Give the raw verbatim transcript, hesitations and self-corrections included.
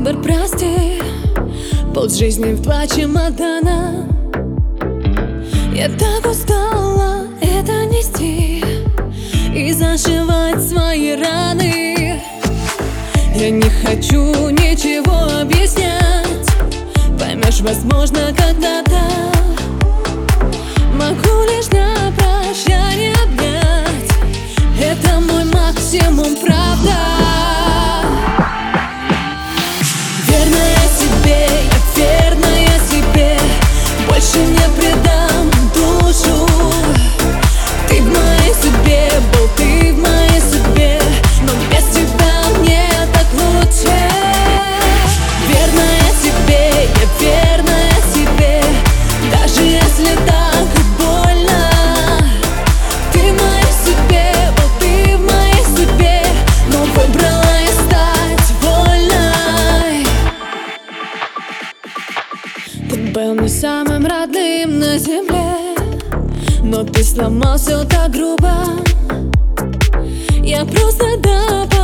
выбор прости. Полжизни в два чемодана. Я так устала это нести и зашивать свои раны. Я не хочу ничего объяснять, поймешь, возможно, когда-то. Могу лишь на прощание обнять, это мой максимум, правда. Верная себе, я верная себе, больше не предам душу. Ты в моей судьбе, был ты в моей судьбе, но без тебя мне так лучше. Верная себе, я верная себе, даже если так больно. Ты в моей судьбе, был ты в моей судьбе, но выбрала я стать вольной. Ты был не самым родным на земле, но ты сломал все так грубо. Я просто добавила